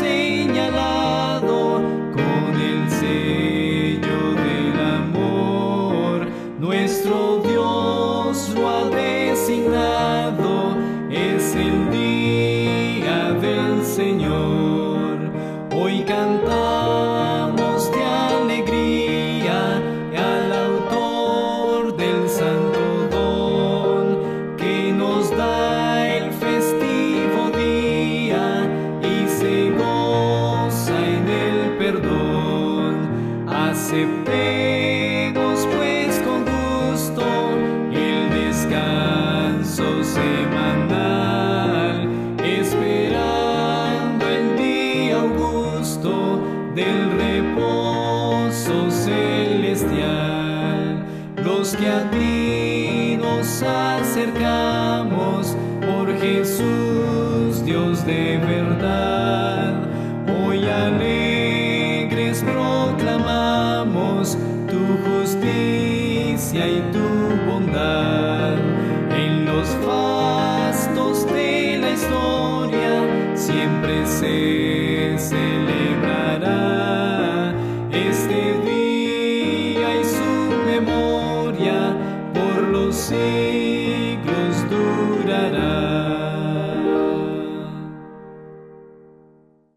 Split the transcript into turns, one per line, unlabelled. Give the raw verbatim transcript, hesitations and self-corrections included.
señalado con el sello del amor. Nuestro Dios lo ha designado, es el día del Señor. Hoy cantamos de alegría al autor del santo don, que nos da el festivo día y se goza en el perdón. Aceptemos pues con gusto el descanso semanal, esperando el día augusto del reposo celestial. Los que a ti nos acercamos por Jesús, Dios de verdad, hoy alegres proclamamos tu justicia y tu bondad. En los fastos de la historia siempre se